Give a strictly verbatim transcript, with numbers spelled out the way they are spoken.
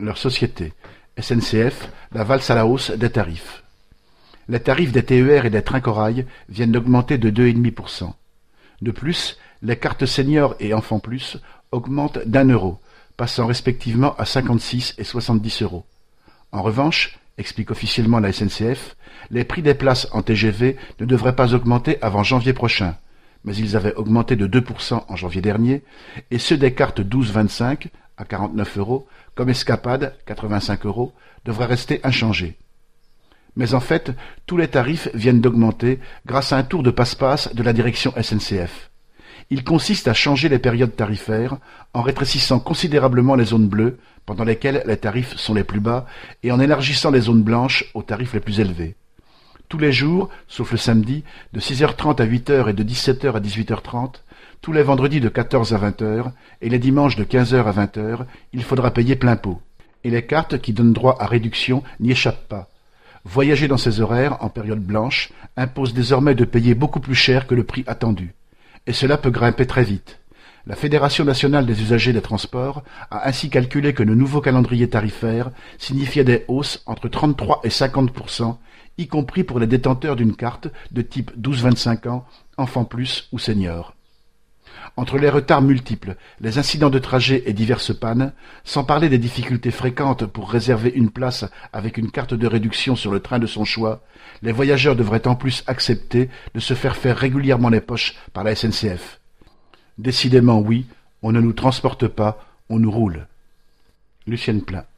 leur société. S N C F, la valse à la hausse des tarifs. Les tarifs des T E R et des trains corail viennent d'augmenter de deux virgule cinq pour cent. De plus, les cartes seniors et enfants plus augmentent d'un euro, passant respectivement à cinquante-six et soixante-dix euros. En revanche, explique officiellement la S N C F, les prix des places en T G V ne devraient pas augmenter avant janvier prochain, mais ils avaient augmenté de deux pour cent en janvier dernier, et ceux des cartes douze vingt-cinq à quarante-neuf euros, comme Escapade, quatre-vingt-cinq euros, devraient rester inchangés. Mais en fait, tous les tarifs viennent d'augmenter grâce à un tour de passe-passe de la direction S N C F. Il consiste à changer les périodes tarifaires en rétrécissant considérablement les zones bleues, pendant lesquelles les tarifs sont les plus bas, et en élargissant les zones blanches aux tarifs les plus élevés. Tous les jours, sauf le samedi, de six heures trente à huit heures et de dix-sept heures à dix-huit heures trente, tous les vendredis de quatorze à vingt heures et les dimanches de quinze heures à vingt heures, il faudra payer plein pot. Et les cartes qui donnent droit à réduction n'y échappent pas. Voyager dans ces horaires, en période blanche, impose désormais de payer beaucoup plus cher que le prix attendu. Et cela peut grimper très vite. La Fédération nationale des usagers des transports a ainsi calculé que le nouveau calendrier tarifaire signifiait des hausses entre trente-trois et cinquante pour cent, y compris pour les détenteurs d'une carte de type douze vingt-cinq ans, enfant plus ou senior. Entre les retards multiples, les incidents de trajet et diverses pannes, sans parler des difficultés fréquentes pour réserver une place avec une carte de réduction sur le train de son choix, les voyageurs devraient en plus accepter de se faire faire régulièrement les poches par la S N C F. Décidément oui, on ne nous transporte pas, on nous roule. Lucienne Plein.